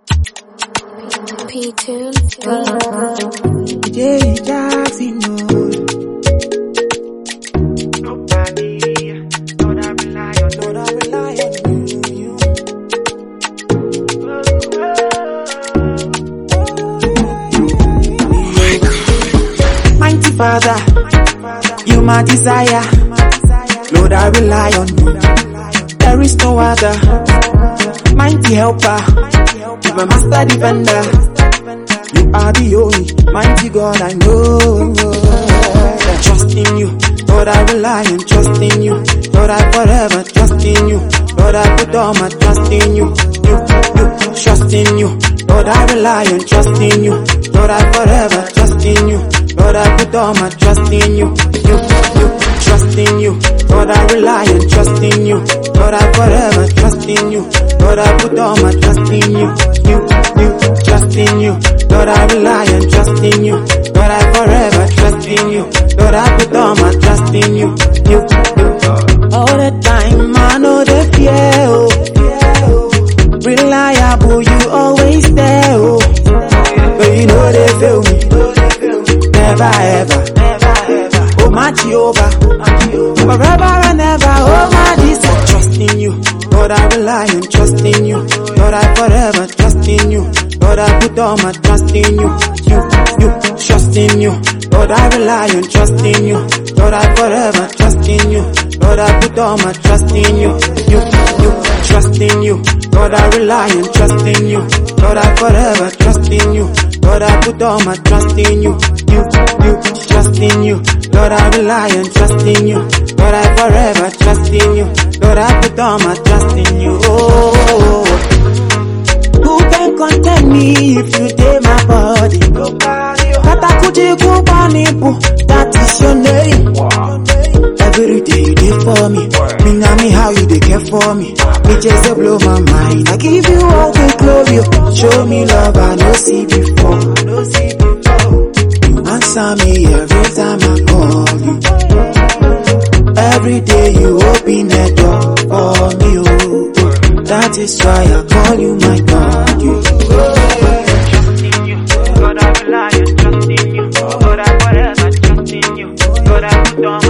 P-Tunes. Jay Jackson, no. Nobody, Lord, I rely on you. Mighty Father, you my desire. Lord, I rely on you. There is no other. Mighty helper, you my master defender. You are the only mighty God I know. Trust in you, Lord, I rely and trust in you. Lord, I forever trust in you. Lord, I put all my trust in you. You, trust in you. Lord, I rely and trust in you. Lord, I forever trust in you. Lord, I put all my trust in you. You, trust in you. Lord, I rely and trust in you. Lord, I forever trust in you. Lord, I put all my trust in you. You, trust in you. Lord, I rely and trust in you. Lord, I forever trust in you. Lord, I put all my trust in you. You, all the time I know the fear. Oh. Reliable, you always there. Oh. But you know they feel me. Never ever. Oh my Jehovah. Forever and ever. Oh my Jesus. Trust in you. Lord, I rely and trust in you. Lord, I forever trust in you. Lord, I put all my trust in you. You, trust in you. Lord, I rely and trust in you. Lord, I forever trust in you. Lord, I put all my trust in you. You, trust in you. Lord, I rely and trust in you. Lord, I forever trust in you. Lord, I put all my trust in you. You, trust in you. Lord, I rely and trust in you. Lord, I forever trust in you. Lord, I put all my trust in you. Oh, who can contain me if you take my body? That is your name. Every day you dey for me. Me how you dey care for me. It just dey blow my mind. I give you all the glory. Show me love I no see before. You answer me every time I call you. Every day you open a door for me. Oh, that is why I call you my God. You. Trust in you, Lord, I rely and trust in you. Lord, I forever trust in you. Lord, I put on